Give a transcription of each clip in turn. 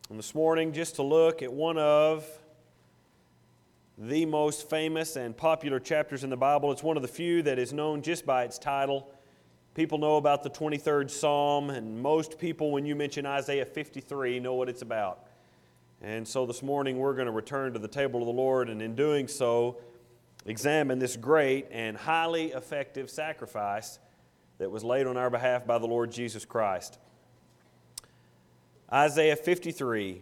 And this morning, just to look at one of the most famous and popular chapters in the Bible. It's one of the few that is known just by its title. People know about the 23rd Psalm, and most people, when you mention Isaiah 53, know what it's about. And so this morning, we're going to return to the table of the Lord, and in doing so, examine this great and highly effective sacrifice that was laid on our behalf by the Lord Jesus Christ. Isaiah 53.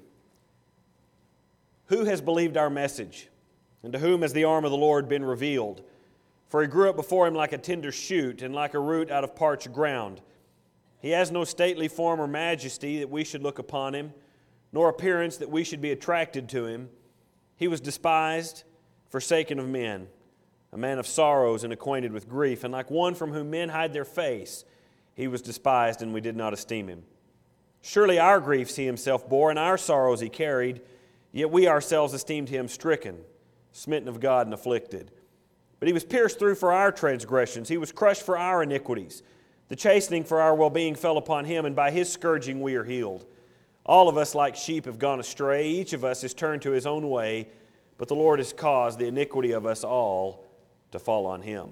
Who has believed our message? And to whom has the arm of the Lord been revealed? For he grew up before him like a tender shoot, and like a root out of parched ground. He has no stately form or majesty that we should look upon him, nor appearance that we should be attracted to him. He was despised, forsaken of men, a man of sorrows and acquainted with grief, and like one from whom men hide their face, he was despised, and we did not esteem him. Surely our griefs he himself bore, and our sorrows he carried, yet we ourselves esteemed him stricken, smitten of God, and afflicted. But he was pierced through for our transgressions, he was crushed for our iniquities. The chastening for our well-being fell upon him, and by his scourging we are healed. All of us like sheep have gone astray, each of us has turned to his own way, but the Lord has caused the iniquity of us all to fall on him.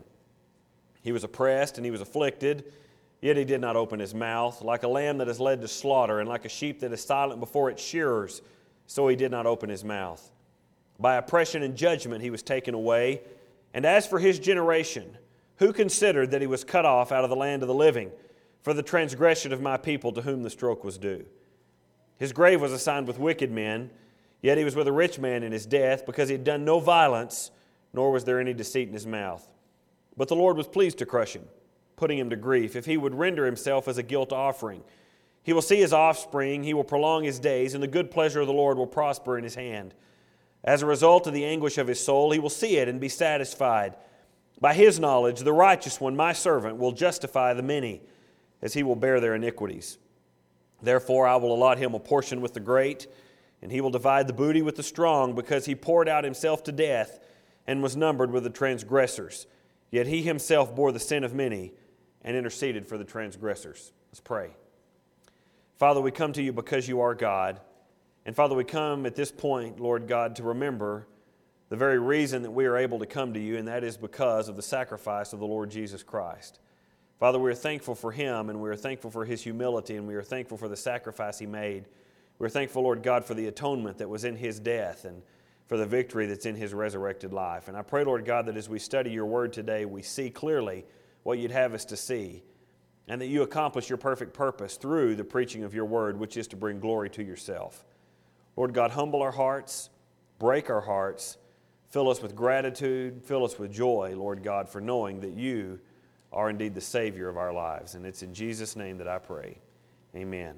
He was oppressed and he was afflicted, yet he did not open his mouth. Like a lamb that is led to slaughter, and like a sheep that is silent before its shearers, so he did not open his mouth. By oppression and judgment he was taken away. And as for his generation, who considered that he was cut off out of the land of the living for the transgression of my people to whom the stroke was due? His grave was assigned with wicked men, yet he was with a rich man in his death, because he had done no violence, nor was there any deceit in his mouth. But the Lord was pleased to crush him, putting him to grief, if he would render himself as a guilt offering. He will see his offspring, he will prolong his days, and the good pleasure of the Lord will prosper in his hand. As a result of the anguish of his soul, he will see it and be satisfied. By his knowledge, the righteous one, my servant, will justify the many, as he will bear their iniquities. Therefore I will allot him a portion with the great, and he will divide the booty with the strong, because he poured out himself to death and was numbered with the transgressors. Yet he himself bore the sin of many and interceded for the transgressors. Let's pray. Father, we come to you because you are God. And Father, we come at this point, Lord God, to remember the very reason that we are able to come to you, and that is because of the sacrifice of the Lord Jesus Christ. Father, we are thankful for him, and we are thankful for his humility, and we are thankful for the sacrifice he made. We are thankful, Lord God, for the atonement that was in his death and for the victory that's in his resurrected life. And I pray, Lord God, that as we study your word today, we see clearly what you'd have us to see, and that you accomplish your perfect purpose through the preaching of your word, which is to bring glory to yourself. Lord God, humble our hearts, break our hearts, fill us with gratitude, fill us with joy, Lord God, for knowing that you are indeed the Savior of our lives. And it's in Jesus' name that I pray. Amen.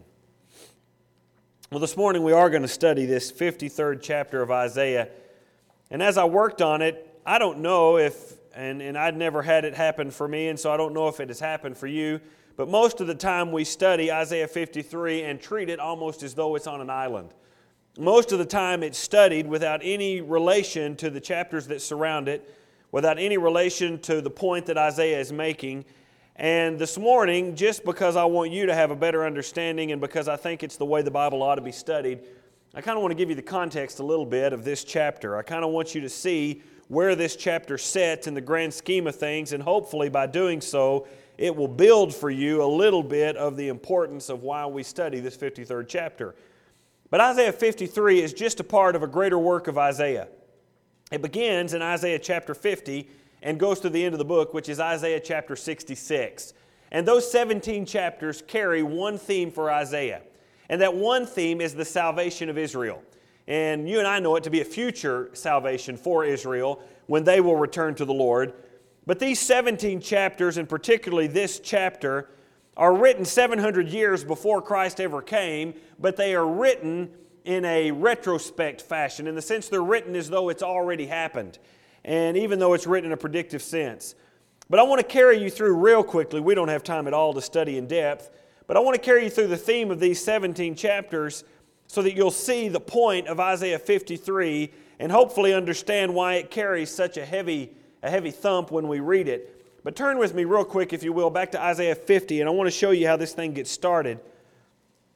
Well, this morning we are going to study this 53rd chapter of Isaiah. And as I worked on it, I don't know if, and I'd never had it happen for me, and so I don't know if it has happened for you, but most of the time we study Isaiah 53 and treat it almost as though it's on an island. Most of the time it's studied without any relation to the chapters that surround it, without any relation to the point that Isaiah is making. And this morning, just because I want you to have a better understanding and because I think it's the way the Bible ought to be studied, I kind of want to give you the context a little bit of this chapter. I kind of want you to see where this chapter sits in the grand scheme of things, and hopefully by doing so, it will build for you a little bit of the importance of why we study this 53rd chapter. But Isaiah 53 is just a part of a greater work of Isaiah. It begins in Isaiah chapter 50 and goes to the end of the book, which is Isaiah chapter 66. And those 17 chapters carry one theme for Isaiah. And that one theme is the salvation of Israel. And you and I know it to be a future salvation for Israel when they will return to the Lord. But these 17 chapters, and particularly this chapter, are written 700 years before Christ ever came, but they are written in a retrospect fashion, in the sense they're written as though it's already happened, and even though it's written in a predictive sense. But I want to carry you through real quickly. We don't have time at all to study in depth, but I want to carry you through the theme of these 17 chapters so that you'll see the point of Isaiah 53 and hopefully understand why it carries such a heavy thump when we read it. But turn with me real quick, if you will, back to Isaiah 50, and I want to show you how this thing gets started.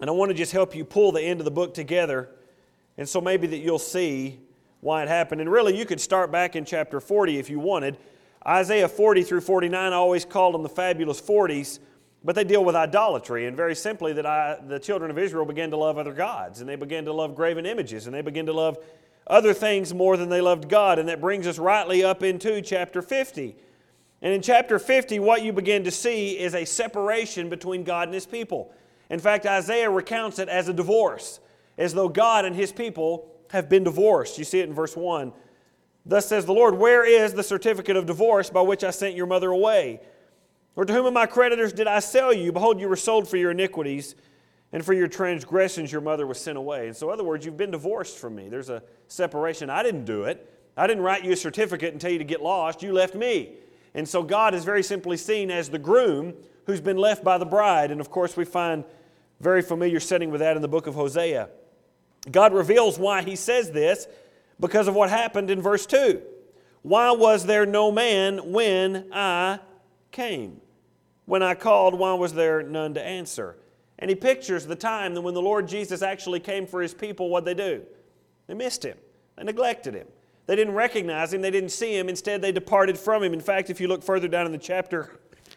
And I want to just help you pull the end of the book together, and so maybe that you'll see why it happened. And really, you could start back in chapter 40 if you wanted. Isaiah 40 through 49, I always called them the fabulous 40s, but they deal with idolatry. And very simply, that the children of Israel began to love other gods, and they began to love graven images, and they began to love other things more than they loved God. And that brings us rightly up into chapter 50. And in chapter 50, what you begin to see is a separation between God and His people. In fact, Isaiah recounts it as a divorce, as though God and His people have been divorced. You see it in verse 1. Thus says the Lord, where is the certificate of divorce by which I sent your mother away? Or to whom of my creditors did I sell you? Behold, you were sold for your iniquities, and for your transgressions your mother was sent away. And so, in other words, you've been divorced from me. There's a separation. I didn't do it. I didn't write you a certificate and tell you to get lost. You left me. And so God is very simply seen as the groom who's been left by the bride. And of course, we find very familiar setting with that in the book of Hosea. God reveals why He says this because of what happened in verse 2. Why was there no man when I came? When I called, why was there none to answer? And He pictures the time that when the Lord Jesus actually came for His people, what'd they do? They missed Him. They neglected Him. They didn't recognize Him. They didn't see Him. Instead, they departed from Him. In fact, if you look further down in the chapter,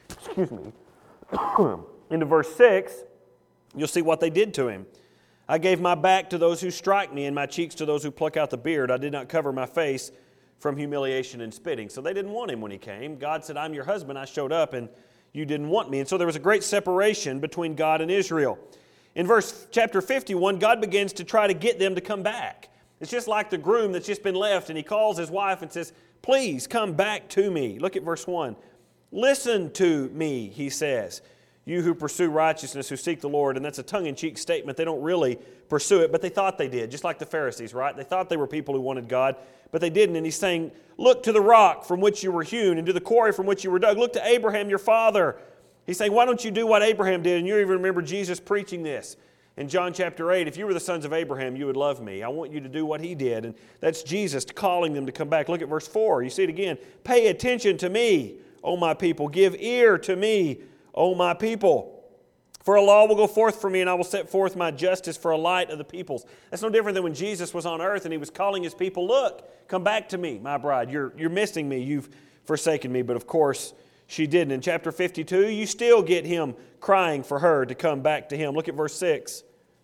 into verse 6, you'll see what they did to Him. I gave my back to those who strike me, and my cheeks to those who pluck out the beard. I did not cover my face from humiliation and spitting. So they didn't want Him when He came. God said, I'm your husband. I showed up, and you didn't want me. And so there was a great separation between God and Israel. In chapter 51, God begins to try to get them to come back. It's just like the groom that's just been left, and he calls his wife and says, please come back to me. Look at verse 1. Listen to me, He says. You who pursue righteousness, who seek the Lord. And that's a tongue-in-cheek statement. They don't really pursue it, but they thought they did, just like the Pharisees, right? They thought they were people who wanted God, but they didn't. And He's saying, look to the rock from which you were hewn and to the quarry from which you were dug. Look to Abraham, your father. He's saying, why don't you do what Abraham did? And you even remember Jesus preaching this in John chapter 8. If you were the sons of Abraham, you would love me. I want you to do what he did. And that's Jesus calling them to come back. Look at verse 4. You see it again. Pay attention to me, O my people. Give ear to me, O my people. For a law will go forth from me, and I will set forth my justice for a light of the peoples. That's no different than when Jesus was on earth and He was calling His people, look, come back to me, my bride. You're missing me. You've forsaken me. But of course, she didn't. In chapter 52, you still get Him crying for her to come back to Him. Look at verse 6.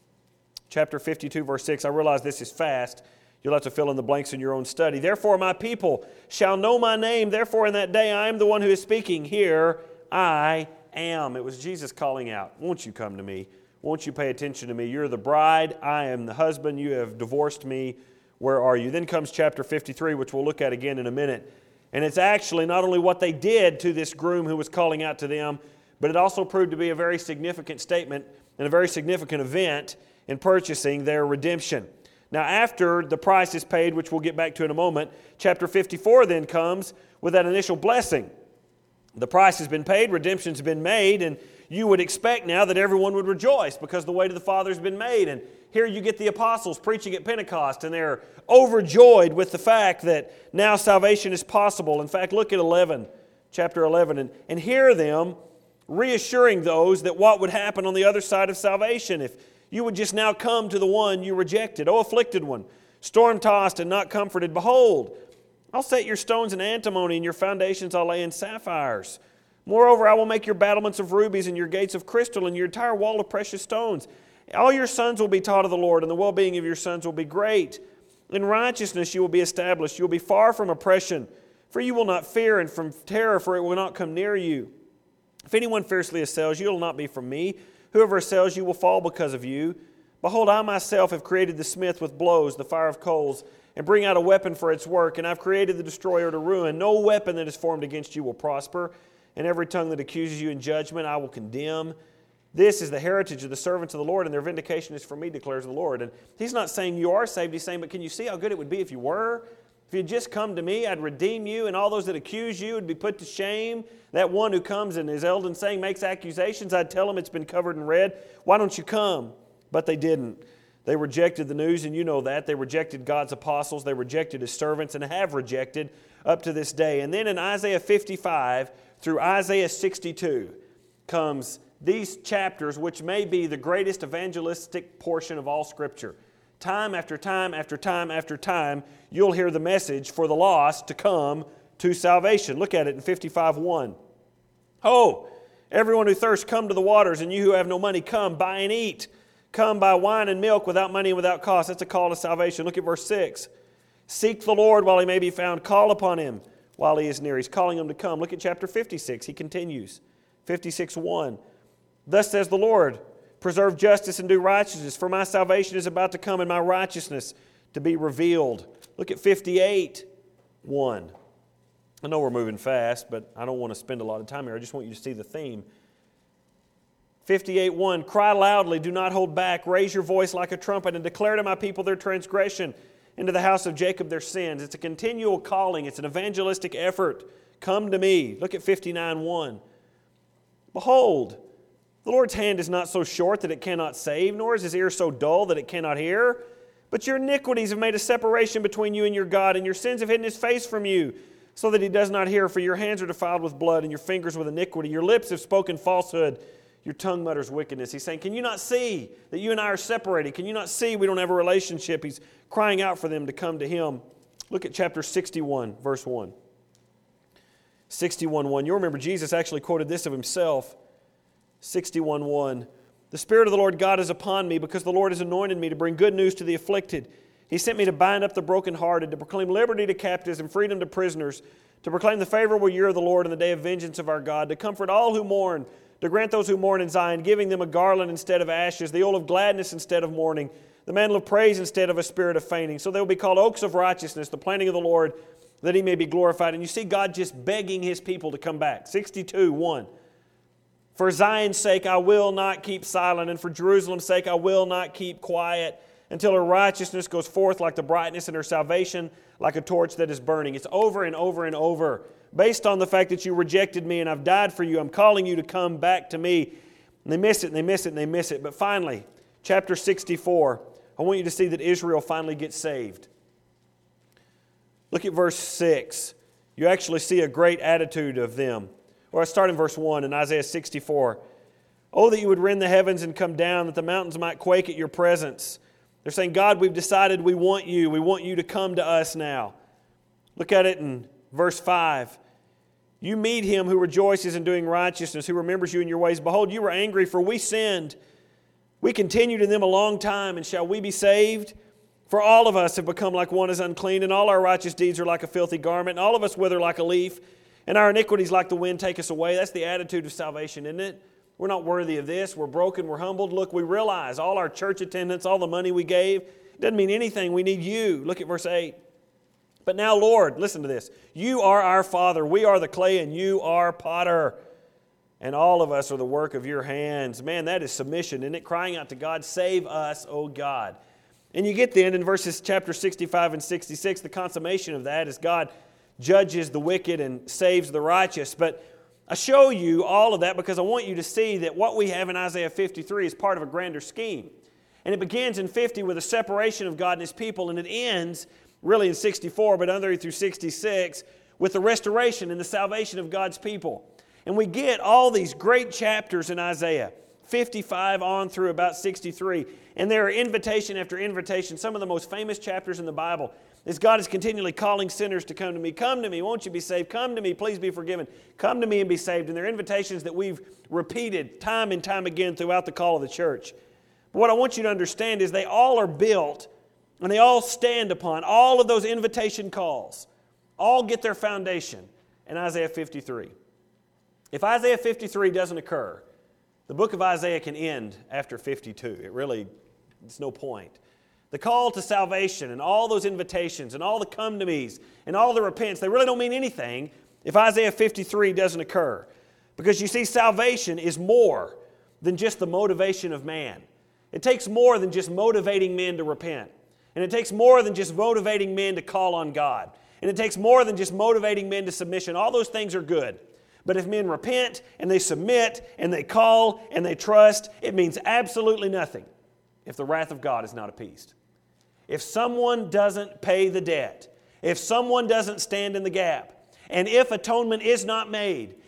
Chapter 52, verse 6. I realize this is fast. You'll have to fill in the blanks in your own study. Therefore, my people shall know my name. Therefore, in that day, I am the one who is speaking. Here I am. It was Jesus calling out, won't you come to me? Won't you pay attention to me? You're the bride. I am the husband. You have divorced me. Where are you? Then comes chapter 53, which we'll look at again in a minute. And it's actually not only what they did to this groom who was calling out to them, but it also proved to be a very significant statement and a very significant event in purchasing their redemption. Now, after the price is paid, which we'll get back to in a moment, chapter 54 then comes with that initial blessing. The price has been paid, redemption's been made, and you would expect now that everyone would rejoice because the way to the Father has been made. And here you get the apostles preaching at Pentecost, and they're overjoyed with the fact that now salvation is possible. In fact, look at chapter 11, and hear them reassuring those that what would happen on the other side of salvation if you would just now come to the one you rejected. O afflicted one, storm-tossed and not comforted, behold, I'll set your stones in antimony, and your foundations I'll lay in sapphires. Moreover, I will make your battlements of rubies and your gates of crystal and your entire wall of precious stones. All your sons will be taught of the Lord, and the well-being of your sons will be great. In righteousness you will be established. You will be far from oppression, for you will not fear, and from terror, for it will not come near you. If anyone fiercely assails you, it will not be from me. Whoever assails you will fall because of you. Behold, I myself have created the smith with blows, the fire of coals, and bring out a weapon for its work, and I've created the destroyer to ruin. No weapon that is formed against you will prosper, and every tongue that accuses you in judgment I will condemn. This is the heritage of the servants of the Lord, and their vindication is from me, declares the Lord. And He's not saying you are saved. He's saying, but can you see how good it would be if you were? If you'd just come to me, I'd redeem you, and all those that accuse you would be put to shame. That one who comes and, as Eldon saying, makes accusations, I'd tell him it's been covered in red. Why don't you come? But they didn't. They rejected the news, and you know that. They rejected God's apostles. They rejected His servants and have rejected up to this day. And then in Isaiah 55 through Isaiah 62 comes these chapters, which may be the greatest evangelistic portion of all Scripture. Time after time after time after time, you'll hear the message for the lost to come to salvation. Look at it in 55:1. Ho, everyone who thirsts, come to the waters, and you who have no money, come, buy and eat. Come, buy wine and milk without money and without cost. That's a call to salvation. Look at verse 6. Seek the Lord while He may be found. Call upon Him while He is near. He's calling them to come. Look at chapter 56. He continues. 56:1. Thus says the Lord, preserve justice and do righteousness, for my salvation is about to come and my righteousness to be revealed. Look at 58:1. I know we're moving fast, but I don't want to spend a lot of time here. I just want you to see the theme. 58:1, cry loudly, do not hold back. Raise your voice like a trumpet and declare to my people their transgression, and to the house of Jacob their sins. It's a continual calling. It's an evangelistic effort. Come to me. Look at 59:1. Behold, the Lord's hand is not so short that it cannot save, nor is His ear so dull that it cannot hear. But your iniquities have made a separation between you and your God, and your sins have hidden His face from you, so that He does not hear. For your hands are defiled with blood, and your fingers with iniquity. Your lips have spoken falsehood. Your tongue mutters wickedness. He's saying, can you not see that you and I are separated? Can you not see we don't have a relationship? He's crying out for them to come to Him. Look at chapter 61, verse 1. 61:1. You'll remember Jesus actually quoted this of Himself. 61:1. The Spirit of the Lord God is upon me, because the Lord has anointed me to bring good news to the afflicted. He sent me to bind up the brokenhearted, to proclaim liberty to captives and freedom to prisoners, to proclaim the favorable year of the Lord and the day of vengeance of our God, to comfort all who mourn, to grant those who mourn in Zion, giving them a garland instead of ashes, the oil of gladness instead of mourning, the mantle of praise instead of a spirit of fainting. So they will be called oaks of righteousness, the planting of the Lord, that He may be glorified. And you see God just begging His people to come back. 62:1. For Zion's sake I will not keep silent, and for Jerusalem's sake I will not keep quiet, until her righteousness goes forth like the brightness, and her salvation like a torch that is burning. It's over and over and over. Based on the fact that you rejected me and I've died for you, I'm calling you to come back to me. And they miss it, and they miss it, and they miss it. But finally, chapter 64, I want you to see that Israel finally gets saved. Look at verse 6. You actually see a great attitude of them. Or I start in verse 1 in Isaiah 64. Oh, that you would rend the heavens and come down, that the mountains might quake at your presence. They're saying, God, we've decided we want you. We want you to come to us now. Look at it in verse 5. You meet him who rejoices in doing righteousness, who remembers you in your ways. Behold, you were angry, for we sinned. We continued in them a long time, and shall we be saved? For all of us have become like one is unclean, and all our righteous deeds are like a filthy garment, and all of us wither like a leaf, and our iniquities like the wind take us away. That's the attitude of salvation, isn't it? We're not worthy of this. We're broken. We're humbled. Look, we realize all our church attendance, all the money we gave, doesn't mean anything. We need you. Look at verse 8. But now, Lord, listen to this. You are our Father. We are the clay, and you are potter. And all of us are the work of your hands. Man, that is submission, isn't it? Crying out to God, save us, O God. And you get then in verses chapter 65 and 66, the consummation of that is God judges the wicked and saves the righteous. But I show you all of that because I want you to see that what we have in Isaiah 53 is part of a grander scheme. And it begins in 50 with a separation of God and His people, and it ends really in 64, but under through 66, with the restoration and the salvation of God's people. And we get all these great chapters in Isaiah, 55 on through about 63. And there are invitation after invitation. Some of the most famous chapters in the Bible is God is continually calling sinners to come to me. Come to me, won't you be saved? Come to me, please be forgiven. Come to me and be saved. And they're invitations that we've repeated time and time again throughout the call of the church. But what I want you to understand is they all are built and they all stand upon, all of those invitation calls, all get their foundation in Isaiah 53. If Isaiah 53 doesn't occur, the book of Isaiah can end after 52. It's no point. The call to salvation and all those invitations and all the come to me's and all the repents, they really don't mean anything if Isaiah 53 doesn't occur. Because you see, salvation is more than just the motivation of man. It takes more than just motivating men to repent. And it takes more than just motivating men to call on God. And it takes more than just motivating men to submission. All those things are good. But if men repent and they submit and they call and they trust, it means absolutely nothing if the wrath of God is not appeased. If someone doesn't pay the debt, if someone doesn't stand in the gap, and if atonement is not made,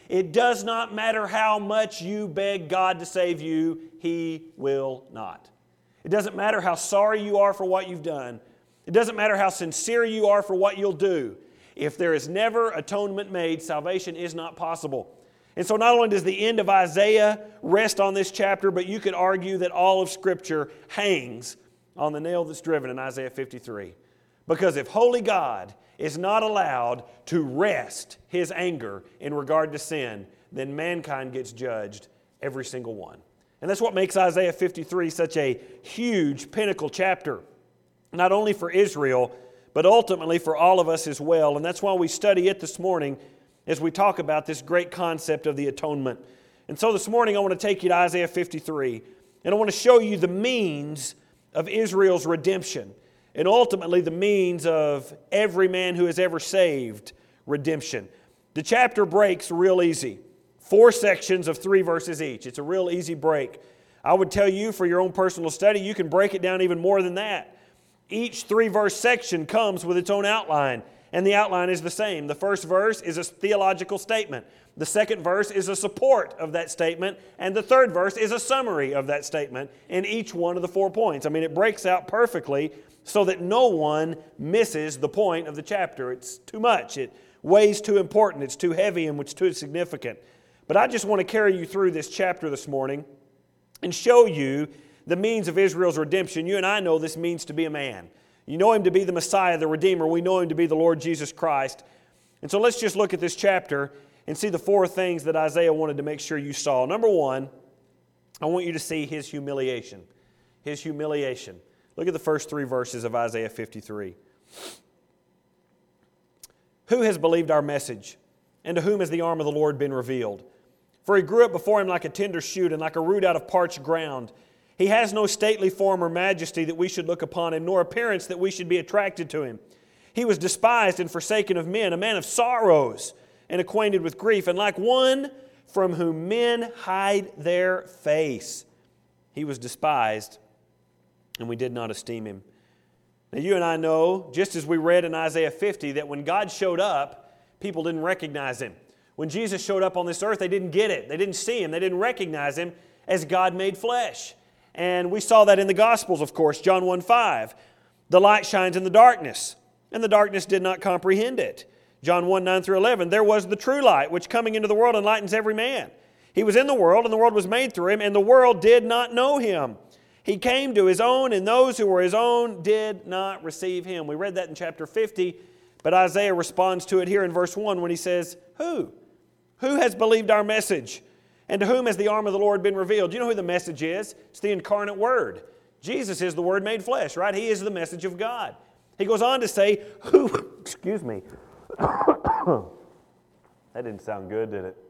It does not matter how much you beg God to save you, He will not. It doesn't matter how sorry you are for what you've done. It doesn't matter how sincere you are for what you'll do. If there is never atonement made, salvation is not possible. And so not only does the end of Isaiah rest on this chapter, but you could argue that all of Scripture hangs on the nail that's driven in Isaiah 53. Because if holy God is not allowed to rest His anger in regard to sin, then mankind gets judged, every single one. And that's what makes Isaiah 53 such a huge pinnacle chapter, not only for Israel, but ultimately for all of us as well. And that's why we study it this morning as we talk about this great concept of the atonement. And so this morning I want to take you to Isaiah 53, and I want to show you the means of Israel's redemption, and ultimately the means of every man who is ever saved redemption. The chapter breaks real easy. 4 sections of 3 verses each. It's a real easy break. I would tell you for your own personal study, you can break it down even more than that. Each 3-verse section comes with its own outline, and the outline is the same. The first verse is a theological statement. The second verse is a support of that statement, and the third verse is a summary of that statement in each one of the 4 points. I mean, it breaks out perfectly so that no one misses the point of the chapter. It's too much. It weighs too important. It's too heavy and it's too significant. But I just want to carry you through this chapter this morning and show you the means of Israel's redemption. You and I know this means to be a man. You know Him to be the Messiah, the Redeemer. We know Him to be the Lord Jesus Christ. And so let's just look at this chapter and see the 4 things that Isaiah wanted to make sure you saw. Number 1, I want you to see His humiliation. His humiliation. Look at the first 3 verses of Isaiah 53. Who has believed our message? And to whom has the arm of the Lord been revealed? For He grew up before Him like a tender shoot and like a root out of parched ground. He has no stately form or majesty that we should look upon Him, nor appearance that we should be attracted to Him. He was despised and forsaken of men, a man of sorrows and acquainted with grief, and like one from whom men hide their face. He was despised, and we did not esteem Him. Now you and I know, just as we read in Isaiah 50, that when God showed up, people didn't recognize Him. When Jesus showed up on this earth, they didn't get it. They didn't see Him. They didn't recognize Him as God made flesh. And we saw that in the Gospels, of course. John 1:5. The light shines in the darkness, and the darkness did not comprehend it. John 1:9-11. There was the true light, which coming into the world enlightens every man. He was in the world, and the world was made through Him, and the world did not know Him. He came to His own, and those who were His own did not receive Him. We read that in chapter 50, but Isaiah responds to it here in verse 1 when he says, Who? Who has believed our message? And to whom has the arm of the Lord been revealed? Do you know who the message is? It's the incarnate Word. Jesus is the Word made flesh, right? He is the message of God. He goes on to say, Who? Excuse me. That didn't sound good, did it?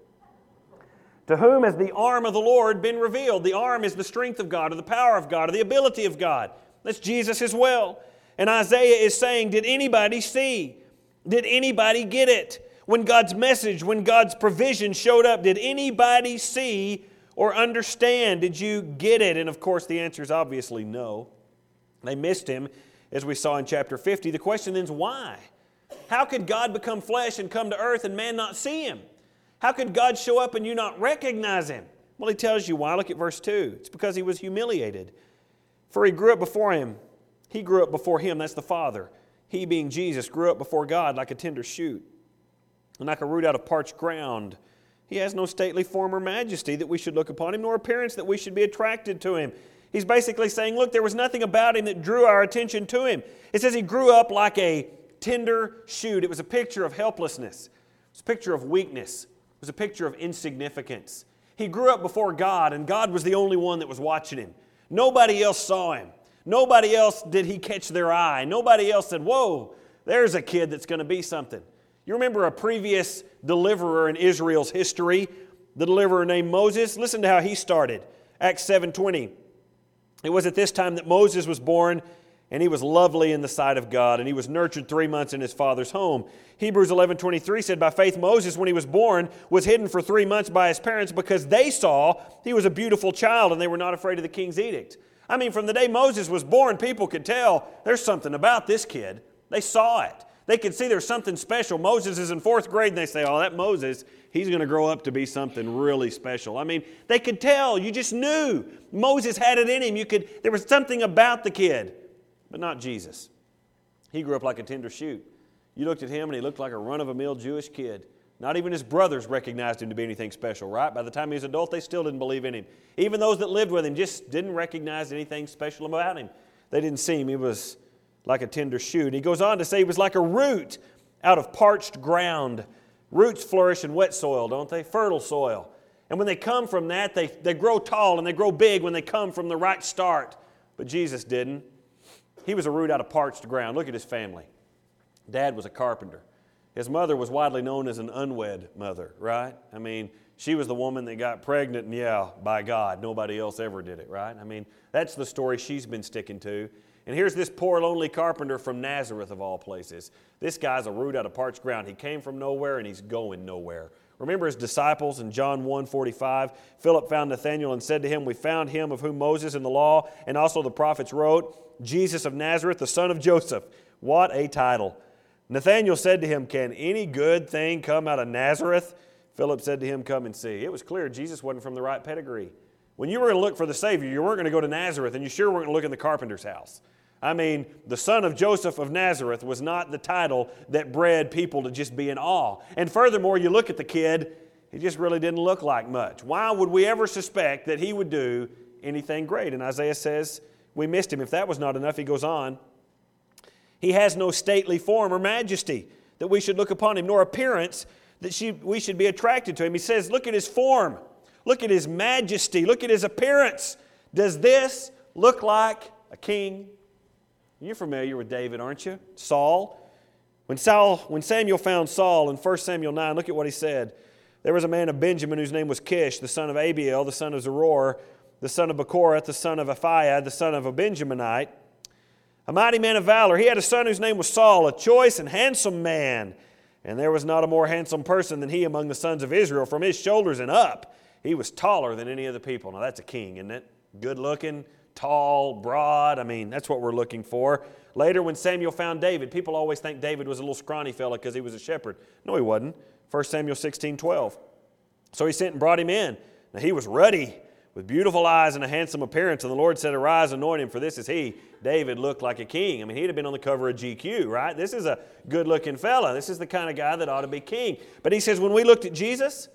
To whom has the arm of the Lord been revealed? The arm is the strength of God, or the power of God, or the ability of God. That's Jesus as well. And Isaiah is saying, did anybody see? Did anybody get it? When God's message, when God's provision showed up, did anybody see or understand? Did you get it? And of course the answer is obviously no. They missed Him, as we saw in chapter 50. The question then is why? How could God become flesh and come to earth and man not see Him? How could God show up and you not recognize Him? Well, He tells you why. Look at verse 2. It's because He was humiliated. For He grew up before Him. He grew up before Him. That's the Father. He, being Jesus, grew up before God like a tender shoot and like a root out of parched ground. He has no stately form or majesty that we should look upon Him, nor appearance that we should be attracted to Him. He's basically saying, look, there was nothing about Him that drew our attention to Him. It says He grew up like a tender shoot. It was a picture of helplessness. It was a picture of weakness. It was a picture of insignificance. He grew up before God, and God was the only one that was watching Him. Nobody else saw Him. Nobody else did He catch their eye. Nobody else said, whoa, there's a kid that's going to be something. You remember a previous deliverer in Israel's history, the deliverer named Moses? Listen to how he started. Acts 7:20. It was at this time that Moses was born, and he was lovely in the sight of God, and he was nurtured 3 months in his father's home. Hebrews 11:23 said, by faith Moses, when he was born, was hidden for 3 months by his parents because they saw he was a beautiful child, and they were not afraid of the king's edict. I mean, from the day Moses was born, people could tell there's something about this kid. They saw it. They could see there's something special. Moses is in 4th grade and they say, oh, that Moses, he's going to grow up to be something really special. I mean, they could tell. You just knew. Moses had it in him. There was something about the kid, but not Jesus. He grew up like a tender shoot. You looked at him and he looked like a run-of-the-mill Jewish kid. Not even his brothers recognized him to be anything special, right? By the time he was an adult, they still didn't believe in him. Even those that lived with him just didn't recognize anything special about him. They didn't see him. He was like a tender shoot. He goes on to say he was like a root out of parched ground. Roots flourish in wet soil, don't they? Fertile soil. And when they come from that, they grow tall and they grow big when they come from the right start. But Jesus didn't. He was a root out of parched ground. Look at his family. Dad was a carpenter. His mother was widely known as an unwed mother, right? I mean, she was the woman that got pregnant, and yeah, by God, nobody else ever did it, right? I mean, that's the story she's been sticking to. And here's this poor, lonely carpenter from Nazareth, of all places. This guy's a root out of parched ground. He came from nowhere, and he's going nowhere. Remember his disciples in John 1:45? Philip found Nathanael and said to him, we found him of whom Moses in the law and also the prophets wrote, Jesus of Nazareth, the son of Joseph. What a title. Nathanael said to him, can any good thing come out of Nazareth? Philip said to him, come and see. It was clear Jesus wasn't from the right pedigree. When you were going to look for the Savior, you weren't going to go to Nazareth, and you sure weren't going to look in the carpenter's house. I mean, the son of Joseph of Nazareth was not the title that bred people to just be in awe. And furthermore, you look at the kid, he just really didn't look like much. Why would we ever suspect that he would do anything great? And Isaiah says we missed him. If that was not enough, he goes on. He has no stately form or majesty that we should look upon him, nor appearance that we should be attracted to him. He says, look at his form. Look at his majesty. Look at his appearance. Does this look like a king? You're familiar with David, aren't you? Saul. When Samuel found Saul in 1 Samuel 9, look at what he said. There was a man of Benjamin whose name was Kish, the son of Abiel, the son of Zeror, the son of Bechorath, the son of Aphiah, the son of a Benjaminite, a mighty man of valor. He had a son whose name was Saul, a choice and handsome man. And there was not a more handsome person than he among the sons of Israel. From his shoulders and up, he was taller than any of the people. Now that's a king, isn't it? Good looking, tall, broad. I mean, that's what we're looking for. Later, when Samuel found David, people always think David was a little scrawny fella because he was a shepherd. No, he wasn't. 1 Samuel 16:12. So he sent and brought him in. Now he was ruddy, with beautiful eyes and a handsome appearance. And the Lord said, arise, anoint him, for this is he. David looked like a king. I mean, he'd have been on the cover of GQ, right? This is a good-looking fella. This is the kind of guy that ought to be king. But he says, when we looked at Jesus,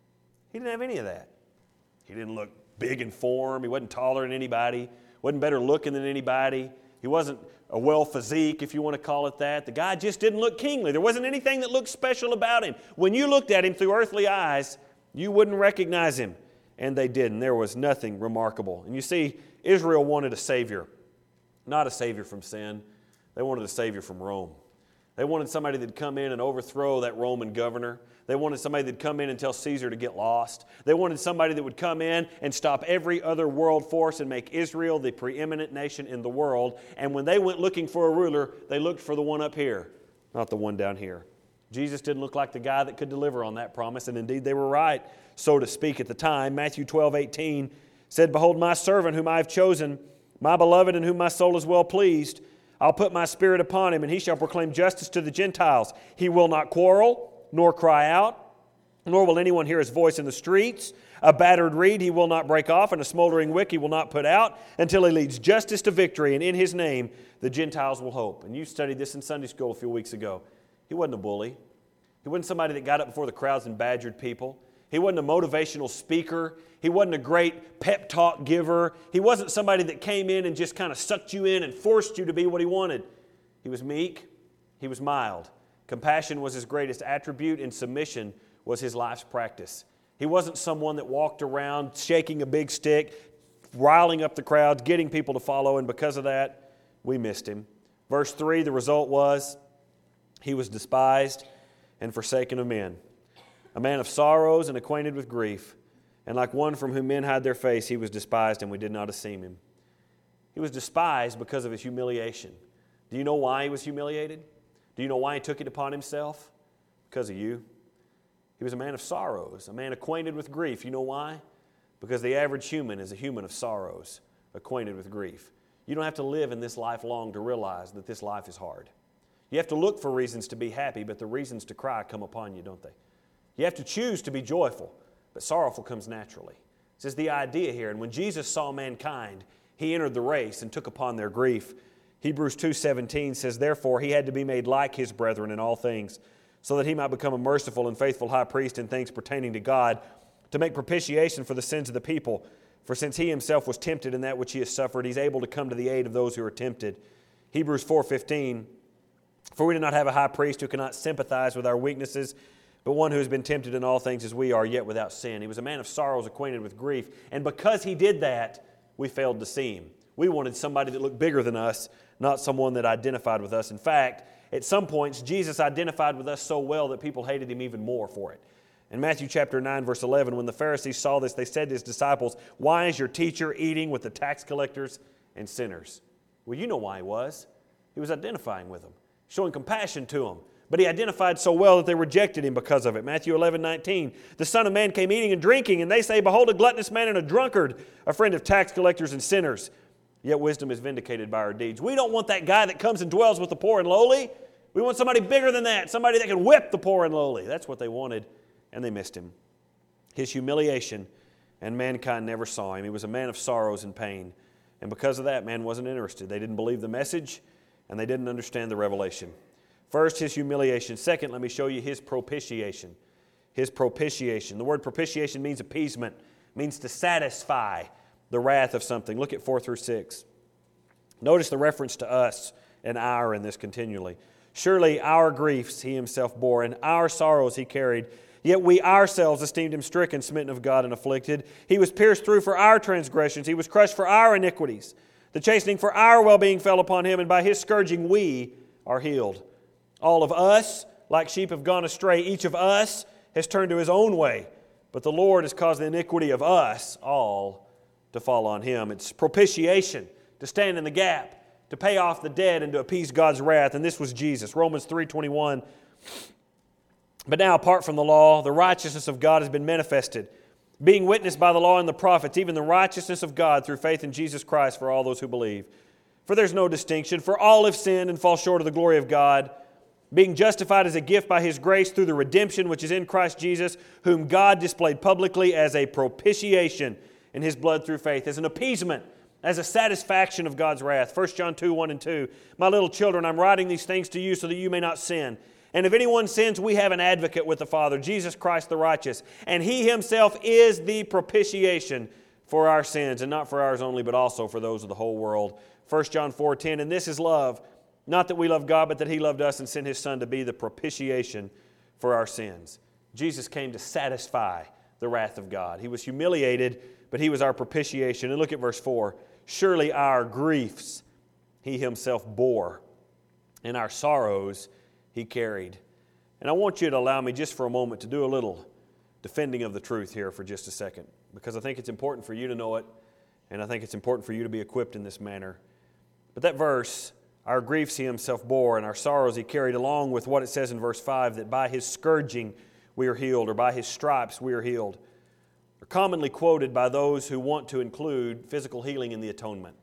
he didn't have any of that. He didn't look big in form. He wasn't taller than anybody. Wasn't better looking than anybody. He wasn't a well physique, if you want to call it that. The guy just didn't look kingly. There wasn't anything that looked special about him. When you looked at him through earthly eyes, you wouldn't recognize him. And they didn't. There was nothing remarkable. And you see, Israel wanted a Savior. Not a Savior from sin. They wanted a Savior from Rome. They wanted somebody that'd come in and overthrow that Roman governor. They wanted somebody that'd come in and tell Caesar to get lost. They wanted somebody that would come in and stop every other world force and make Israel the preeminent nation in the world. And when they went looking for a ruler, they looked for the one up here, not the one down here. Jesus didn't look like the guy that could deliver on that promise, and indeed they were right, so to speak, at the time. Matthew 12:18 said, behold, my servant whom I have chosen, my beloved in whom my soul is well pleased. I'll put my spirit upon him, and he shall proclaim justice to the Gentiles. He will not quarrel, nor cry out, nor will anyone hear his voice in the streets. A battered reed he will not break off, and a smoldering wick he will not put out, until he leads justice to victory, and in his name the Gentiles will hope. And you studied this in Sunday school a few weeks ago. He wasn't a bully. He wasn't somebody that got up before the crowds and badgered people. He wasn't a motivational speaker. He wasn't a great pep talk giver. He wasn't somebody that came in and just kind of sucked you in and forced you to be what he wanted. He was meek. He was mild. Compassion was his greatest attribute, and submission was his life's practice. He wasn't someone that walked around shaking a big stick, riling up the crowds, getting people to follow, and because of that, we missed him. Verse 3, the result was, he was despised and forsaken of men, a man of sorrows and acquainted with grief, and like one from whom men hide their face, he was despised, and we did not esteem him. He was despised because of his humiliation. Do you know why he was humiliated? Do you know why he took it upon himself? Because of you. He was a man of sorrows, a man acquainted with grief. You know why? Because the average human is a human of sorrows, acquainted with grief. You don't have to live in this life long to realize that this life is hard. You have to look for reasons to be happy, but the reasons to cry come upon you, don't they? You have to choose to be joyful, but sorrowful comes naturally. This is the idea here. And when Jesus saw mankind, He entered the race and took upon their grief. Hebrews 2:17 says, "Therefore He had to be made like His brethren in all things, so that He might become a merciful and faithful high priest in things pertaining to God, to make propitiation for the sins of the people. For since He Himself was tempted in that which He has suffered, He's able to come to the aid of those who are tempted." Hebrews 4:15, "For we do not have a high priest who cannot sympathize with our weaknesses, but one who has been tempted in all things as we are, yet without sin." He was a man of sorrows, acquainted with grief. And because He did that, we failed to see Him. We wanted somebody that looked bigger than us, not someone that identified with us. In fact, at some points, Jesus identified with us so well that people hated Him even more for it. In Matthew chapter 9, verse 11, when the Pharisees saw this, they said to His disciples, "Why is your teacher eating with the tax collectors and sinners?" Well, you know why He was. He was identifying with them, showing compassion to them. But He identified so well that they rejected Him because of it. Matthew 11:19, "The Son of Man came eating and drinking, and they say, 'Behold, a gluttonous man and a drunkard, a friend of tax collectors and sinners.' Yet wisdom is vindicated by our deeds." We don't want that guy that comes and dwells with the poor and lowly. We want somebody bigger than that, somebody that can whip the poor and lowly. That's what they wanted, and they missed Him. His humiliation, and mankind never saw Him. He was a man of sorrows and pain. And because of that, man wasn't interested. They didn't believe the message, and they didn't understand the revelation. First, His humiliation. Second, let me show you His propitiation. His propitiation. The word propitiation means appeasement, means to satisfy the wrath of something. Look at 4 through 6. Notice the reference to us and our in this continually. "Surely our griefs He Himself bore, and our sorrows He carried. Yet we ourselves esteemed Him stricken, smitten of God, and afflicted. He was pierced through for our transgressions. He was crushed for our iniquities. The chastening for our well-being fell upon Him, and by His scourging we are healed. All of us, like sheep, have gone astray. Each of us has turned to his own way. But the Lord has caused the iniquity of us all to fall on Him." It's propitiation, to stand in the gap, to pay off the debt and to appease God's wrath. And this was Jesus. Romans 3:21. "But now, apart from the law, the righteousness of God has been manifested, being witnessed by the law and the prophets, even the righteousness of God through faith in Jesus Christ for all those who believe. For there's no distinction, for all have sinned and fall short of the glory of God, being justified as a gift by His grace through the redemption which is in Christ Jesus, whom God displayed publicly as a propitiation in His blood through faith," as an appeasement, as a satisfaction of God's wrath. 1 John 2:1 and 2, "My little children, I'm writing these things to you so that you may not sin. And if anyone sins, we have an advocate with the Father, Jesus Christ the righteous. And He Himself is the propitiation for our sins, and not for ours only, but also for those of the whole world." 1 John 4:10, "And this is love, not that we love God, but that He loved us and sent His Son to be the propitiation for our sins." Jesus came to satisfy the wrath of God. He was humiliated, but He was our propitiation. And look at verse 4. "Surely our griefs He Himself bore, and our sorrows He carried." And I want you to allow me just for a moment to do a little defending of the truth here for just a second, because I think it's important for you to know it, and I think it's important for you to be equipped in this manner. But that verse, "Our griefs He Himself bore, and our sorrows He carried," along with what it says in verse 5, that by His scourging we are healed, or by His stripes we are healed, are commonly quoted by those who want to include physical healing in the atonement.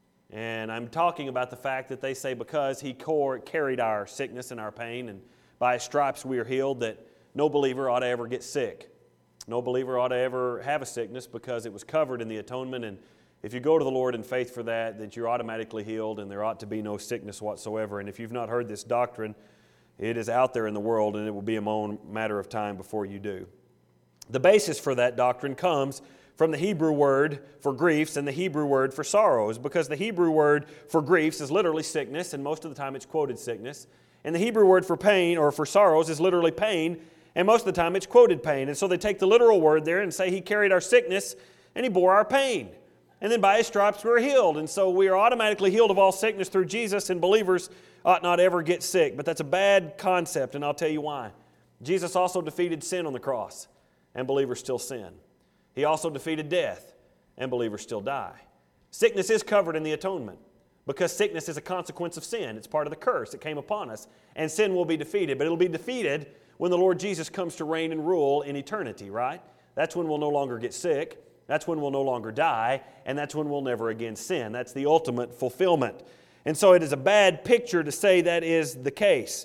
And I'm talking about the fact that they say because He carried our sickness and our pain, and by His stripes we are healed, that no believer ought to ever get sick. No believer ought to ever have a sickness because it was covered in the atonement. And if you go to the Lord in faith for that you're automatically healed, and there ought to be no sickness whatsoever. And if you've not heard this doctrine, it is out there in the world, and it will be a matter of time before you do. The basis for that doctrine comes from the Hebrew word for griefs and the Hebrew word for sorrows, because the Hebrew word for griefs is literally sickness, and most of the time it's quoted sickness. And the Hebrew word for pain, or for sorrows, is literally pain, and most of the time it's quoted pain. And so they take the literal word there and say He carried our sickness and He bore our pain. And then by His stripes we are healed. And so we are automatically healed of all sickness through Jesus, and believers ought not ever get sick. But that's a bad concept, and I'll tell you why. Jesus also defeated sin on the cross, and believers still sin. He also defeated death, and believers still die. Sickness is covered in the atonement, because sickness is a consequence of sin. It's part of the curse that came upon us, and sin will be defeated. But it'll be defeated when the Lord Jesus comes to reign and rule in eternity, right? That's when we'll no longer get sick. That's when we'll no longer die, and that's when we'll never again sin. That's the ultimate fulfillment. And so it is a bad picture to say that is the case.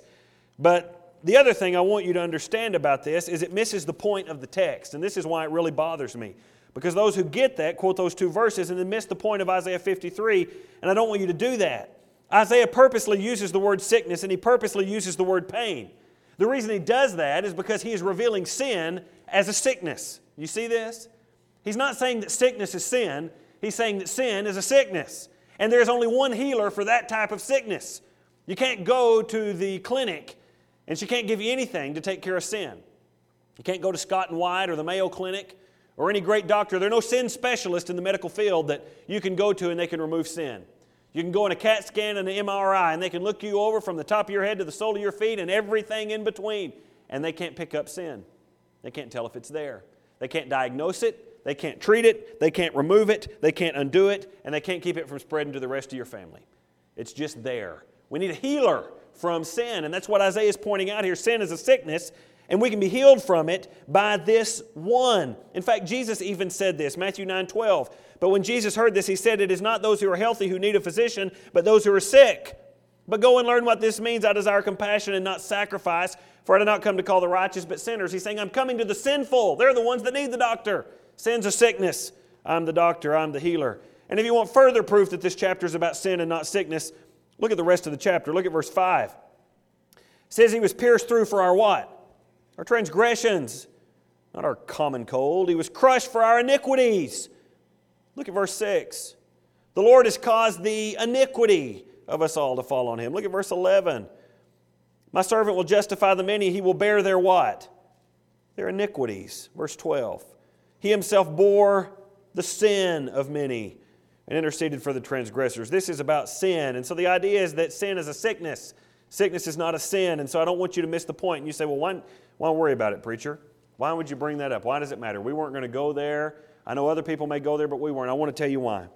But the other thing I want you to understand about this is it misses the point of the text. And this is why it really bothers me. Because those who get that quote those two verses and then miss the point of Isaiah 53, and I don't want you to do that. Isaiah purposely uses the word sickness and he purposely uses the word pain. The reason he does that is because he is revealing sin as a sickness. You see this? He's not saying that sickness is sin. He's saying that sin is a sickness. And there's only one healer for that type of sickness. You can't go to the clinic and she can't give you anything to take care of sin. You can't go to Scott and White or the Mayo Clinic or any great doctor. There are no sin specialists in the medical field that you can go to and they can remove sin. You can go in a CAT scan and an MRI and they can look you over from the top of your head to the sole of your feet and everything in between. And they can't pick up sin. They can't tell if it's there. They can't diagnose it. They can't treat it. They can't remove it. They can't undo it. And they can't keep it from spreading to the rest of your family. It's just there. We need a healer from sin. And that's what Isaiah is pointing out here. Sin is a sickness. And we can be healed from it by this one. In fact, Jesus even said this, Matthew 9:12. But when Jesus heard this, he said, it is not those who are healthy who need a physician, but those who are sick. But go and learn what this means. I desire compassion and not sacrifice, for I did not come to call the righteous, but sinners. He's saying, I'm coming to the sinful. They're the ones that need the doctor. Sin's a sickness. I'm the doctor. I'm the healer. And if you want further proof that this chapter is about sin and not sickness, look at the rest of the chapter. Look at verse 5. It says he was pierced through for our what? Our transgressions, not our common cold. He was crushed for our iniquities. Look at verse 6. The Lord has caused the iniquity of us all to fall on him. Look at verse 11. My servant will justify the many. He will bear their what? Their iniquities. Verse 12. He himself bore the sin of many and interceded for the transgressors. This is about sin. And so the idea is that sin is a sickness. Sickness is not a sin. And so I don't want you to miss the point. And you say, well, why worry about it, preacher? Why would you bring that up? Why does it matter? We weren't going to go there. I know other people may go there, but we weren't. I want to tell you why.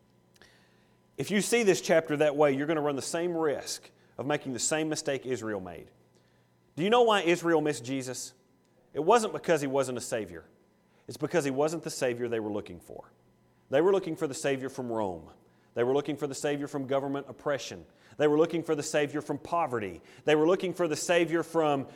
If you see this chapter that way, you're going to run the same risk of making the same mistake Israel made. Do you know why Israel missed Jesus? It wasn't because he wasn't a Savior. It's because he wasn't the Savior they were looking for. They were looking for the Savior from Rome. They were looking for the Savior from government oppression. They were looking for the Savior from poverty. They were looking for the Savior from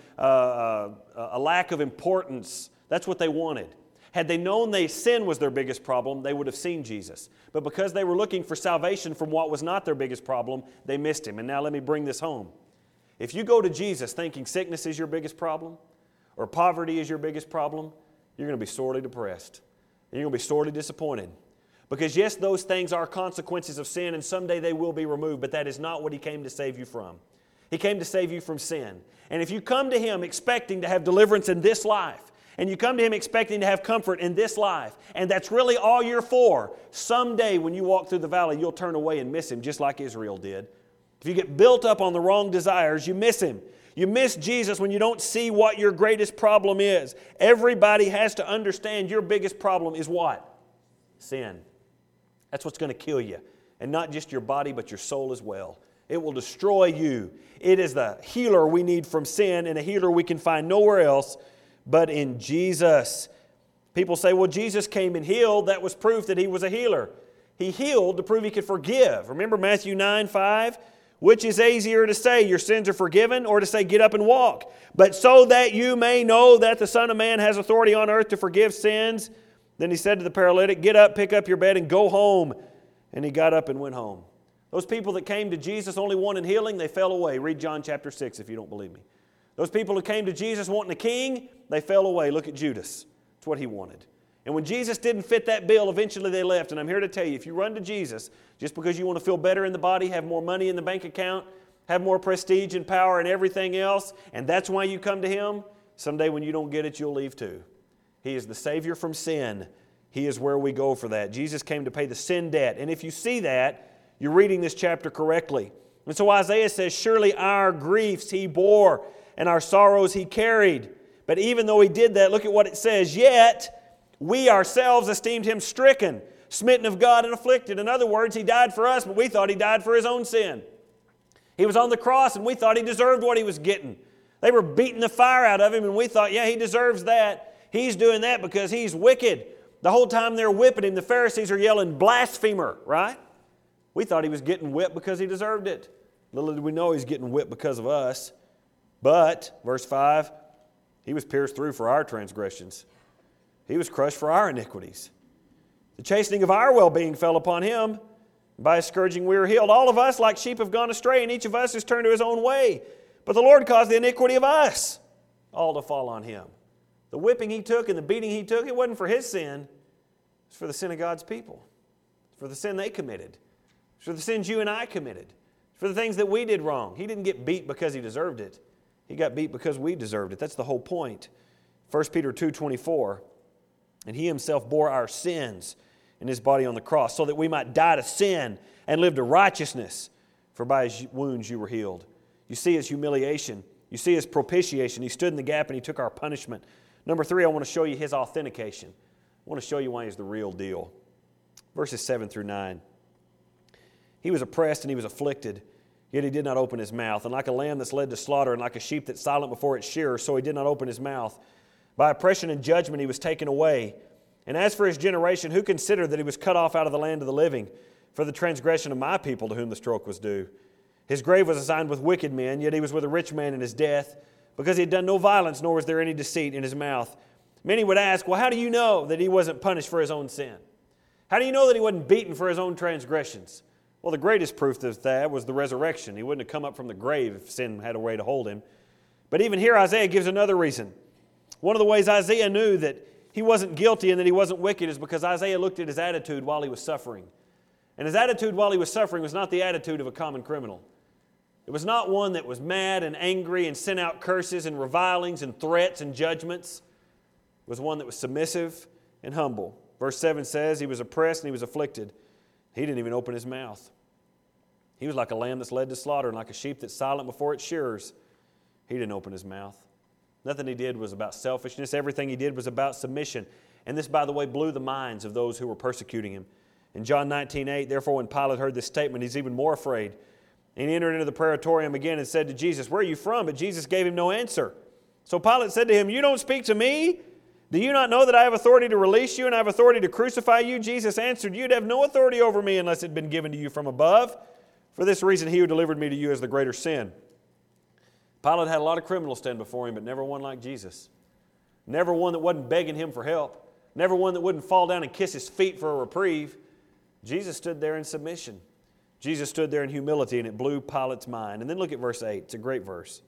a lack of importance. That's what they wanted. Had they known sin was their biggest problem, they would have seen Jesus. But because they were looking for salvation from what was not their biggest problem, they missed him. And now let me bring this home. If you go to Jesus thinking sickness is your biggest problem or poverty is your biggest problem, you're going to be sorely depressed. You're going to be sorely disappointed. Because yes, those things are consequences of sin and someday they will be removed, but that is not what he came to save you from. He came to save you from sin. And if you come to him expecting to have deliverance in this life, and you come to him expecting to have comfort in this life, and that's really all you're for, someday when you walk through the valley, you'll turn away and miss him just like Israel did. If you get built up on the wrong desires, you miss him. You miss Jesus when you don't see what your greatest problem is. Everybody has to understand your biggest problem is what? Sin. That's what's going to kill you. And not just your body, but your soul as well. It will destroy you. It is the healer we need from sin and a healer we can find nowhere else but in Jesus. People say, well, Jesus came and healed. That was proof that he was a healer. He healed to prove he could forgive. Remember Matthew 9:5? Which is easier to say, your sins are forgiven, or to say, get up and walk? But so that you may know that the Son of Man has authority on earth to forgive sins. Then he said to the paralytic, get up, pick up your bed, and go home. And he got up and went home. Those people that came to Jesus only wanting healing, they fell away. Read John chapter 6 if you don't believe me. Those people who came to Jesus wanting a king, they fell away. Look at Judas. That's what he wanted. And when Jesus didn't fit that bill, eventually they left. And I'm here to tell you, if you run to Jesus just because you want to feel better in the body, have more money in the bank account, have more prestige and power and everything else, and that's why you come to him, someday when you don't get it, you'll leave too. He is the Savior from sin. He is where we go for that. Jesus came to pay the sin debt. And if you see that, you're reading this chapter correctly. And so Isaiah says, surely our griefs he bore, and our sorrows he carried. But even though he did that, look at what it says. Yet we ourselves esteemed him stricken, smitten of God, and afflicted. In other words, he died for us, but we thought he died for his own sin. He was on the cross, and we thought he deserved what he was getting. They were beating the fire out of him, and we thought, yeah, he deserves that. He's doing that because he's wicked. The whole time they're whipping him, the Pharisees are yelling, blasphemer, right? We thought he was getting whipped because he deserved it. Little did we know he's getting whipped because of us. But, verse 5, he was pierced through for our transgressions. He was crushed for our iniquities. The chastening of our well-being fell upon him. By his scourging we are healed. All of us like sheep have gone astray, and each of us has turned to his own way. But the Lord caused the iniquity of us all to fall on him. The whipping he took and the beating he took, it wasn't for his sin. It was for the sin of God's people. It's for the sin they committed. It's for the sins you and I committed. It's for the things that we did wrong. He didn't get beat because he deserved it. He got beat because we deserved it. That's the whole point. 1 Peter 2:24, and he himself bore our sins in his body on the cross, so that we might die to sin and live to righteousness. For by his wounds you were healed. You see his humiliation. You see his propitiation. He stood in the gap and he took our punishment. Number 3, I want to show you his authentication. I want to show you why he's the real deal. Verses 7 through 9. He was oppressed and he was afflicted, yet he did not open his mouth. And like a lamb that's led to slaughter, and like a sheep that's silent before its shearer, so he did not open his mouth. By oppression and judgment he was taken away. And as for his generation, who considered that he was cut off out of the land of the living for the transgression of my people to whom the stroke was due? His grave was assigned with wicked men, yet he was with a rich man in his death, because he had done no violence, nor was there any deceit in his mouth. Many would ask, well, how do you know that he wasn't punished for his own sin? How do you know that he wasn't beaten for his own transgressions? Well, the greatest proof of that was the resurrection. He wouldn't have come up from the grave if sin had a way to hold him. But even here, Isaiah gives another reason. One of the ways Isaiah knew that he wasn't guilty and that he wasn't wicked is because Isaiah looked at his attitude while he was suffering. And his attitude while he was suffering was not the attitude of a common criminal. It was not one that was mad and angry and sent out curses and revilings and threats and judgments. It was one that was submissive and humble. Verse 7 says he was oppressed and he was afflicted. He didn't even open his mouth. He was like a lamb that's led to slaughter and like a sheep that's silent before its shearers. He didn't open his mouth. Nothing he did was about selfishness. Everything he did was about submission. And this, by the way, blew the minds of those who were persecuting him. In John 19:8, therefore, when Pilate heard this statement, he's even more afraid. And he entered into the praetorium again and said to Jesus, where are you from? But Jesus gave him no answer. So Pilate said to him, you don't speak to me? Do you not know that I have authority to release you and I have authority to crucify you? Jesus answered, you'd have no authority over me unless it had been given to you from above. For this reason, he who delivered me to you is the greater sin. Pilate had a lot of criminals stand before him, but never one like Jesus. Never one that wasn't begging him for help. Never one that wouldn't fall down and kiss his feet for a reprieve. Jesus stood there in submission. Jesus stood there in humility, and it blew Pilate's mind. And then look at verse 8. It's a great verse.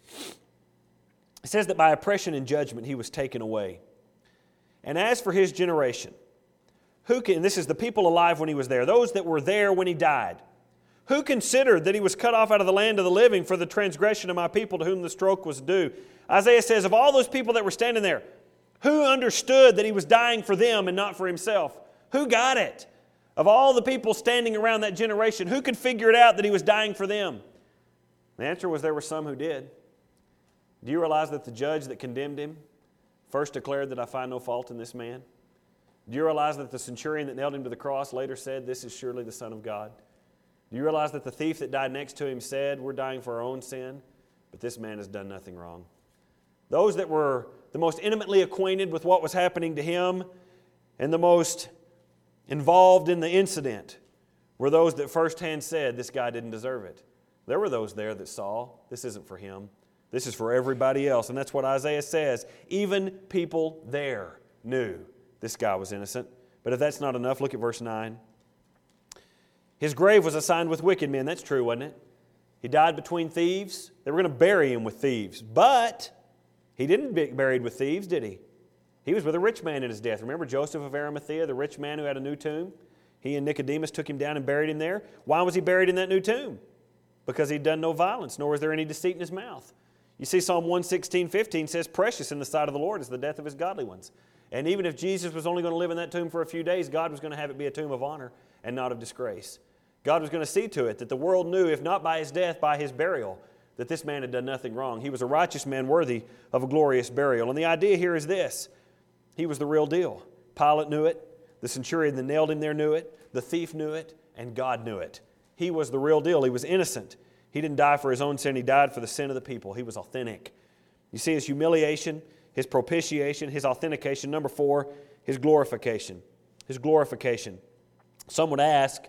It says that by oppression and judgment he was taken away. And as for his generation, this is the people alive when he was there, those that were there when he died, who considered that he was cut off out of the land of the living for the transgression of my people to whom the stroke was due? Isaiah says, of all those people that were standing there, who understood that he was dying for them and not for himself? Who got it? Of all the people standing around that generation, who could figure it out that he was dying for them? The answer was there were some who did. Do you realize that the judge that condemned him first declared that I find no fault in this man? Do you realize that the centurion that nailed him to the cross later said, this is surely the Son of God? Do you realize that the thief that died next to him said, we're dying for our own sin, but this man has done nothing wrong? Those that were the most intimately acquainted with what was happening to him and the most involved in the incident were those that firsthand said, this guy didn't deserve it. There were those there that saw, this isn't for him. This is for everybody else. And that's what Isaiah says. Even people there knew this guy was innocent. But if that's not enough, look at verse 9. His grave was assigned with wicked men. That's true, wasn't it? He died between thieves. They were going to bury him with thieves. But he didn't get buried with thieves, did he? He was with a rich man in his death. Remember Joseph of Arimathea, the rich man who had a new tomb? He and Nicodemus took him down and buried him there. Why was he buried in that new tomb? Because he'd done no violence, nor was there any deceit in his mouth. You see, Psalm 116:15 says, precious in the sight of the Lord is the death of his godly ones. And even if Jesus was only going to live in that tomb for a few days, God was going to have it be a tomb of honor and not of disgrace. God was going to see to it that the world knew, if not by his death, by his burial, that this man had done nothing wrong. He was a righteous man worthy of a glorious burial. And the idea here is this. He was the real deal. Pilate knew it. The centurion that nailed him there knew it. The thief knew it. And God knew it. He was the real deal. He was innocent. He didn't die for his own sin. He died for the sin of the people. He was authentic. You see his humiliation, his propitiation, his authentication. Number 4, his glorification. His glorification. Some would ask,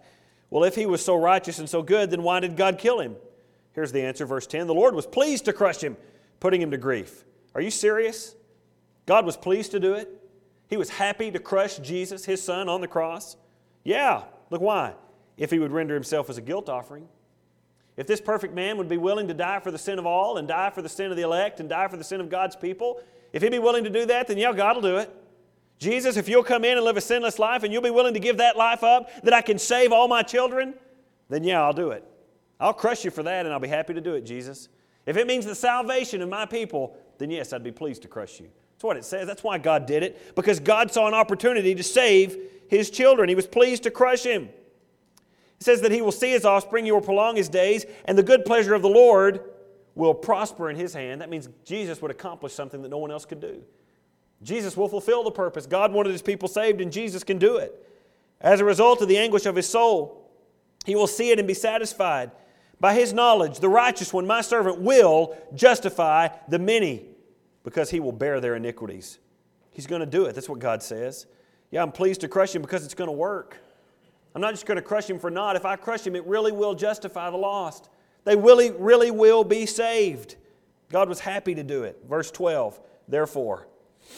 Well, if he was so righteous and so good, then why did God kill him? Here's the answer, verse 10. The Lord was pleased to crush him, putting him to grief. Are you serious? God was pleased to do it? He was happy to crush Jesus, his son, on the cross? Yeah, look why. If he would render himself as a guilt offering. If this perfect man would be willing to die for the sin of all and die for the sin of the elect and die for the sin of God's people, if he'd be willing to do that, then yeah, God will do it. Jesus, if you'll come in and live a sinless life and you'll be willing to give that life up that I can save all my children, then yeah, I'll do it. I'll crush you for that and I'll be happy to do it, Jesus. If it means the salvation of my people, then yes, I'd be pleased to crush you. That's what it says. That's why God did it, because God saw an opportunity to save his children. He was pleased to crush him. It says that he will see his offspring, he will prolong his days, and the good pleasure of the Lord will prosper in his hand. That means Jesus would accomplish something that no one else could do. Jesus will fulfill the purpose. God wanted his people saved, and Jesus can do it. As a result of the anguish of his soul, he will see it and be satisfied. By his knowledge, the righteous one, my servant, will justify the many, because he will bear their iniquities. He's going to do it. That's what God says. Yeah, I'm pleased to crush him because it's going to work. I'm not just going to crush him for naught. If I crush him, it really will justify the lost. They really will be saved. God was happy to do it. Verse 12, therefore,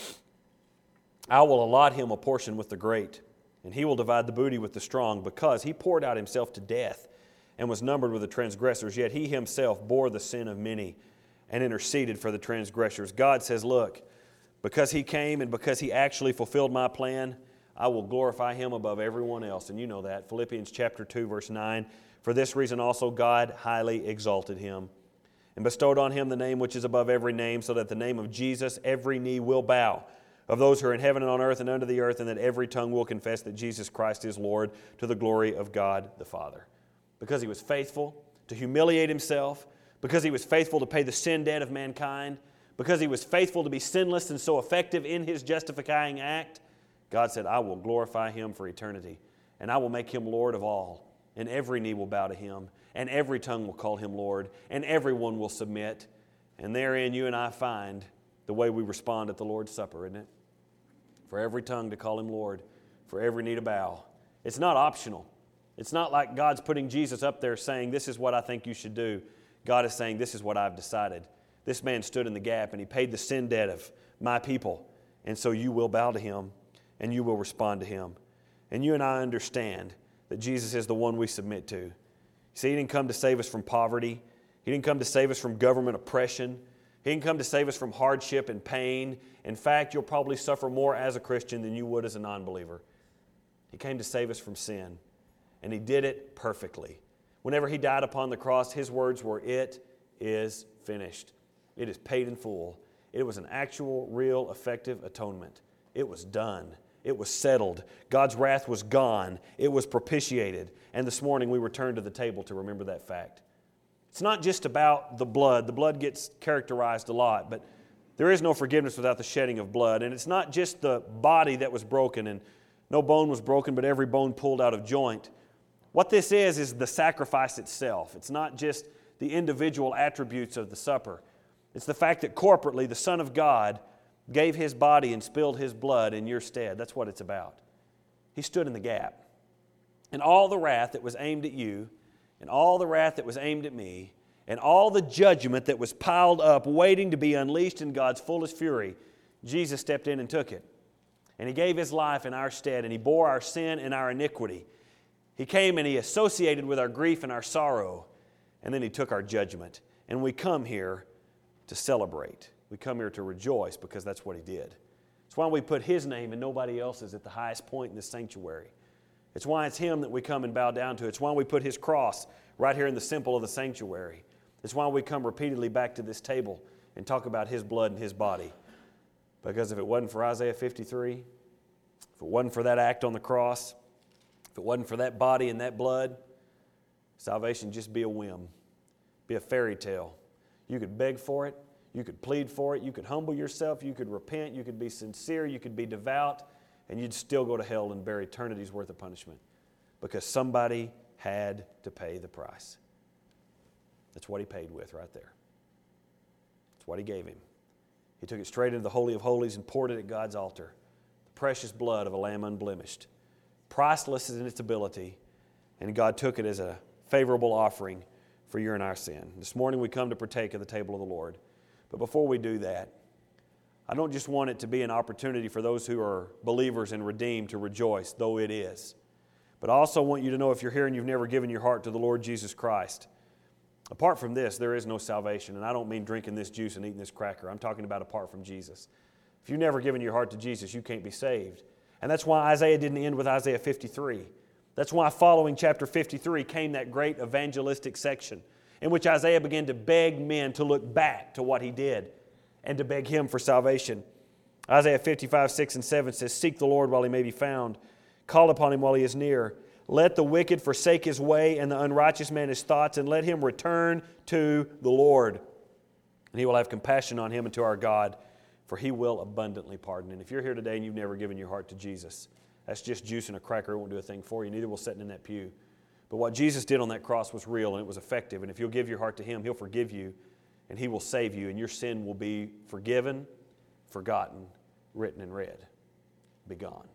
I will allot him a portion with the great, and he will divide the booty with the strong, because he poured out himself to death and was numbered with the transgressors, yet he himself bore the sin of many and interceded for the transgressors. God says, look, because he came and because he actually fulfilled my plan, I will glorify him above everyone else. And you know that. Philippians chapter 2, verse 9. For this reason also God highly exalted him and bestowed on him the name which is above every name, so that the name of Jesus every knee will bow, of those who are in heaven and on earth and under the earth, and that every tongue will confess that Jesus Christ is Lord, to the glory of God the Father. Because he was faithful to humiliate himself, because he was faithful to pay the sin debt of mankind, because he was faithful to be sinless and so effective in his justifying act, God said, I will glorify him for eternity, and I will make him Lord of all, and every knee will bow to him, and every tongue will call him Lord, and everyone will submit. And therein you and I find the way we respond at the Lord's Supper, isn't it? For every tongue to call him Lord, for every knee to bow. It's not optional. It's not like God's putting Jesus up there saying, this is what I think you should do. God is saying, this is what I've decided. This man stood in the gap and he paid the sin debt of my people. And so you will bow to him and you will respond to him. And you and I understand that Jesus is the one we submit to. See, he didn't come to save us from poverty. He didn't come to save us from government oppression. He didn't come to save us from hardship and pain. In fact, you'll probably suffer more as a Christian than you would as a non-believer. He came to save us from sin. And he did it perfectly. Whenever he died upon the cross, his words were, it is finished. It is paid in full. It was an actual, real, effective atonement. It was done. It was settled. God's wrath was gone. It was propitiated. And this morning we return to the table to remember that fact. It's not just about the blood. The blood gets characterized a lot, but there is no forgiveness without the shedding of blood. And it's not just the body that was broken, and no bone was broken, but every bone pulled out of joint. What this is the sacrifice itself. It's not just the individual attributes of the supper. It's the fact that corporately the Son of God gave his body and spilled his blood in your stead. That's what it's about. He stood in the gap. And all the wrath that was aimed at you, and all the wrath that was aimed at me, and all the judgment that was piled up waiting to be unleashed in God's fullest fury, Jesus stepped in and took it. And he gave his life in our stead, and he bore our sin and our iniquity. He came and he associated with our grief and our sorrow, and then he took our judgment. And we come here to celebrate. We come here to rejoice because that's what he did. It's why we put his name and nobody else's at the highest point in this sanctuary. It's why it's him that we come and bow down to. It's why we put his cross right here in the symbol of the sanctuary. It's why we come repeatedly back to this table and talk about his blood and his body. Because if it wasn't for Isaiah 53, if it wasn't for that act on the cross, if it wasn't for that body and that blood, salvation would just be a whim, be a fairy tale. You could beg for it, you could plead for it, you could humble yourself, you could repent, you could be sincere, you could be devout, and you'd still go to hell and bear eternity's worth of punishment because somebody had to pay the price. That's what he paid with right there. That's what he gave him. He took it straight into the Holy of Holies and poured it at God's altar. The precious blood of a lamb unblemished. Priceless in its ability, and God took it as a favorable offering for your and our sin. This morning we come to partake of the table of the Lord. But before we do that, I don't just want it to be an opportunity for those who are believers and redeemed to rejoice, though it is. But I also want you to know, if you're here and you've never given your heart to the Lord Jesus Christ, apart from this, there is no salvation. And I don't mean drinking this juice and eating this cracker. I'm talking about apart from Jesus. If you've never given your heart to Jesus, you can't be saved. And that's why Isaiah didn't end with Isaiah 53. That's why following chapter 53 came that great evangelistic section in which Isaiah began to beg men to look back to what he did and to beg him for salvation. Isaiah 55, 6 and 7 says, "Seek the Lord while he may be found. Call upon him while he is near. Let the wicked forsake his way and the unrighteous man his thoughts, and let him return to the Lord. And he will have compassion on him and to our God, for he will abundantly pardon." And if you're here today and you've never given your heart to Jesus, that's just juice and a cracker. It won't do a thing for you. Neither will sitting in that pew. But what Jesus did on that cross was real and it was effective. And if you'll give your heart to him, he'll forgive you and he will save you. And your sin will be forgiven, forgotten, written and read. Be gone.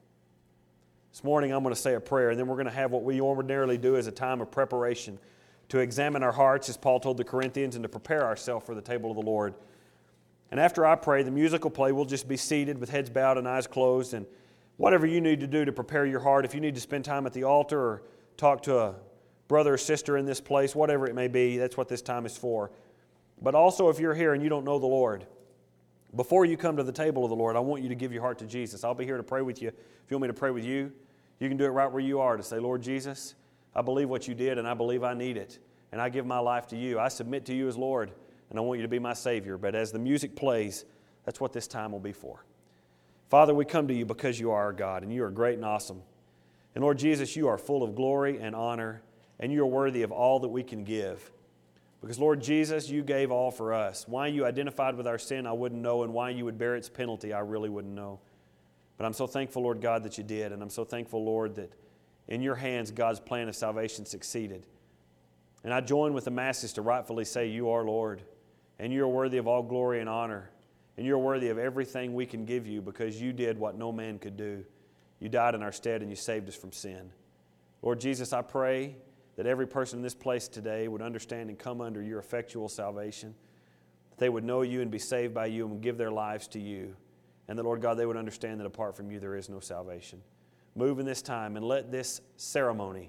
This morning I'm going to say a prayer, and then we're going to have what we ordinarily do as a time of preparation to examine our hearts, as Paul told the Corinthians, and to prepare ourselves for the table of the Lord. And after I pray, the music will play. We'll just be seated with heads bowed and eyes closed. And whatever you need to do to prepare your heart, if you need to spend time at the altar or talk to a brother or sister in this place, whatever it may be, that's what this time is for. But also, if you're here and you don't know the Lord, before you come to the table of the Lord, I want you to give your heart to Jesus. I'll be here to pray with you. If you want me to pray with you, you can do it right where you are, to say, "Lord Jesus, I believe what you did and I believe I need it. And I give my life to you. I submit to you as Lord, and I want you to be my Savior." But as the music plays, that's what this time will be for. Father, we come to you because you are our God, and you are great and awesome. And Lord Jesus, you are full of glory and honor, and you are worthy of all that we can give. Because Lord Jesus, you gave all for us. Why you identified with our sin, I wouldn't know, and why you would bear its penalty, I really wouldn't know. But I'm so thankful, Lord God, that you did, and I'm so thankful, Lord, that in your hands God's plan of salvation succeeded. And I join with the masses to rightfully say, you are Lord, and you are worthy of all glory and honor, and you're worthy of everything we can give you because you did what no man could do. You died in our stead and you saved us from sin. Lord Jesus, I pray that every person in this place today would understand and come under your effectual salvation, that they would know you and be saved by you and give their lives to you, and that, Lord God, they would understand that apart from you there is no salvation. Move in this time and let this ceremony,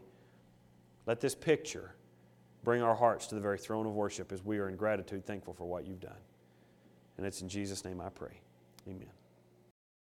let this picture bring our hearts to the very throne of worship as we are in gratitude thankful for what you've done. And it's in Jesus' name I pray. Amen.